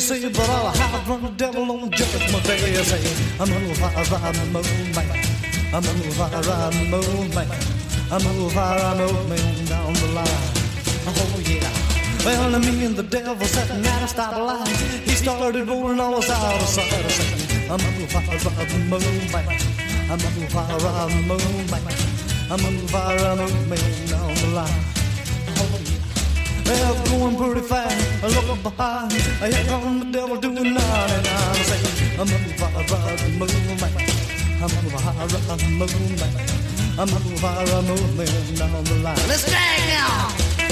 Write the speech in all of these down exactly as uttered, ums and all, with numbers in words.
say, but I'll have run the devil on judgment day. Say, I'm a move, I ride the moon man. I'm a move, I ride the moon man. I'm a move, I ride the moon man down the line. Oh yeah. Well, me and the devil sat at a stoplight. He started rolling all us out of sight. Saying, I'm a move, I ride the moon man. I'm a move, I ride the moon man. I'm a move, I ride the moon man down the line. Oh yeah. Well, going pretty fast, I look behind. Here come the devil doing ninety-nine. Saying, I'm a move, I ride the moon man. I'm a move, I ride the moon man. I'm a move, I ride the moon man down the line. Let's drag now.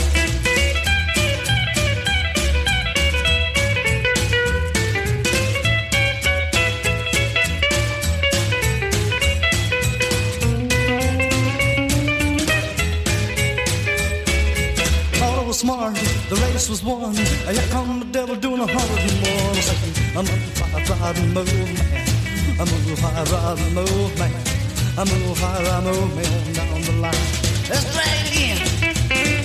Smart, the race was won. Here come the devil doing a hundred and more. Saying, I'm a fire riding move man. I'm a fire riding move man. I'm a fire riding move man down the line. Let's play it again.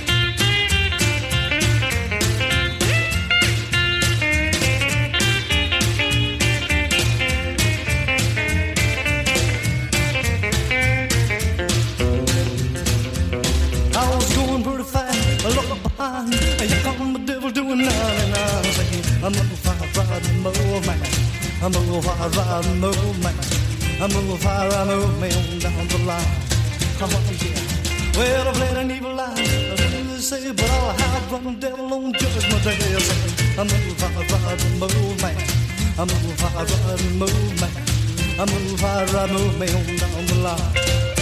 I was going pretty fast. I look behind. Here come the devil doing ninety-nine. Saying, I'm a fire riding move man. I'm a fire riding move man. I'm a fire riding move man down the line. Oh yeah. Well, I've led an evil life. I really say, but I'll have run the devil on judgment day. Saying, I'm a fire riding move man. I'm a fire riding move man. I'm a fire riding move man down the line.